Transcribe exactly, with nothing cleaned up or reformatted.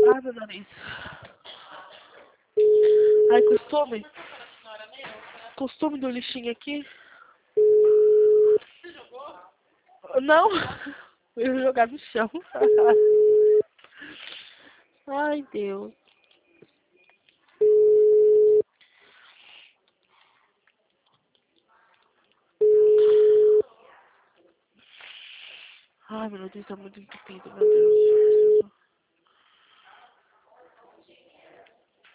Ai, meu nariz. Ai, costume. Costume do lixinho aqui. Não. Eu ia jogar no chão. Ai, Deus. Ai, meu nariz tá muito entupido, meu Deus.